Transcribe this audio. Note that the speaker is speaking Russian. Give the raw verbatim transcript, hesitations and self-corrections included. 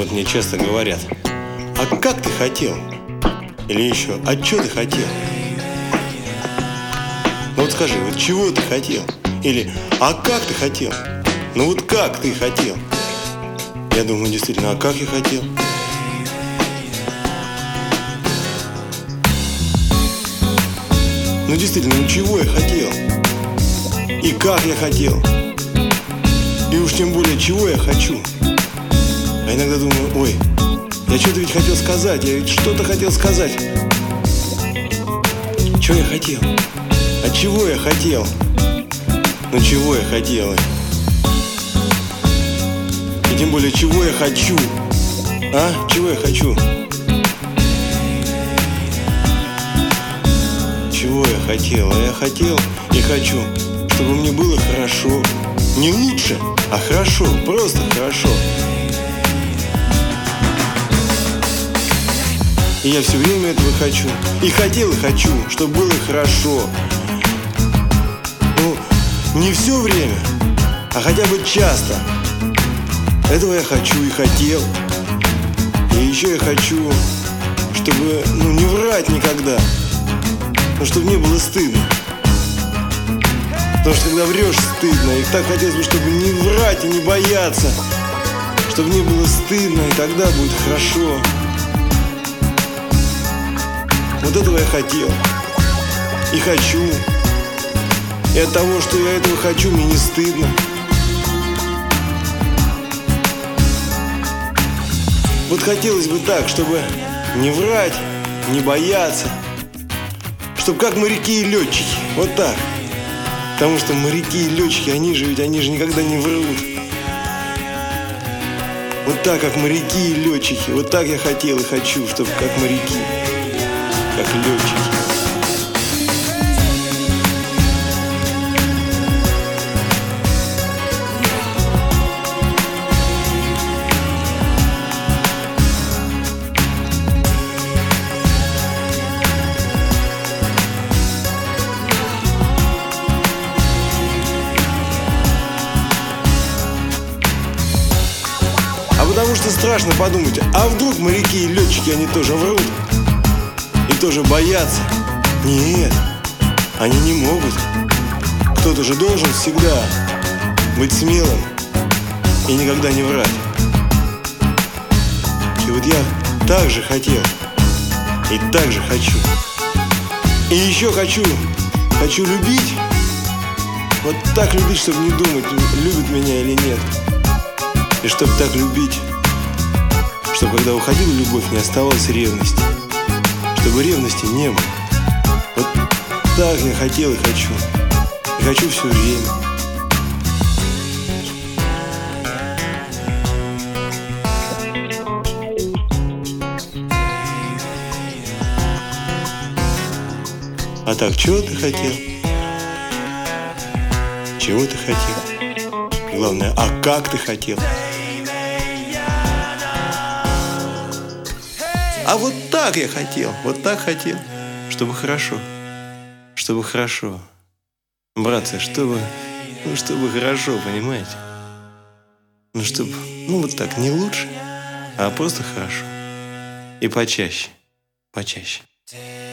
Вот мне часто говорят: а как ты хотел? Или еще: а что ты хотел? Ну вот скажи, вот чего ты хотел? Или: а как ты хотел? Ну вот как ты хотел? Я думаю, действительно, а как я хотел? Ну действительно, ну чего я хотел? И как я хотел? И уж тем более, чего я хочу? А иногда думаю: ой, я что-то ведь хотел сказать, я ведь что-то хотел сказать. Чего я хотел? А чего я хотел? Ну чего я хотел? И тем более, чего я хочу? А? Чего я хочу? Чего я хотел? А я хотел и хочу, чтобы мне было хорошо. Не лучше, а хорошо, просто хорошо. И я все время этого хочу. И хотел, и хочу, чтобы было хорошо. Ну, не все время, а хотя бы часто. Этого я хочу и хотел. И еще я хочу, чтобы, ну, не врать никогда. Ну, чтобы не было стыдно. Потому что когда врешь, стыдно. И так хотелось бы, чтобы не врать и не бояться. Чтобы не было стыдно, и тогда будет хорошо. Вот этого я хотел. И хочу. И от того, что я этого хочу, мне не стыдно. Вот хотелось бы так, чтобы не врать, не бояться. Чтобы как моряки и летчики. Вот так. Потому что моряки и летчики, они же ведь, они же никогда не врут. Вот так, как моряки и летчики. Вот так я хотел и хочу, чтобы как моряки, как летчики. А потому что страшно подумать, а вдруг моряки и летчики, они тоже врут? И тоже боятся? Нет, они не могут. Кто-то же должен всегда быть смелым и никогда не врать. И вот я так же хотел и так же хочу. И еще хочу, хочу любить. Вот так любить, чтобы не думать, любит меня или нет. И чтобы так любить, чтобы когда уходила любовь, не оставалось ревности. Чтобы ревности не было. Вот так я хотел и хочу. И хочу все время. А так, чего ты хотел? Чего ты хотел? Главное, а как ты хотел? А вот так я хотел, вот так хотел, чтобы хорошо, чтобы хорошо. Братцы, чтобы, ну, чтобы хорошо, понимаете? Ну, чтобы, ну, вот так, не лучше, а просто хорошо. И почаще, почаще.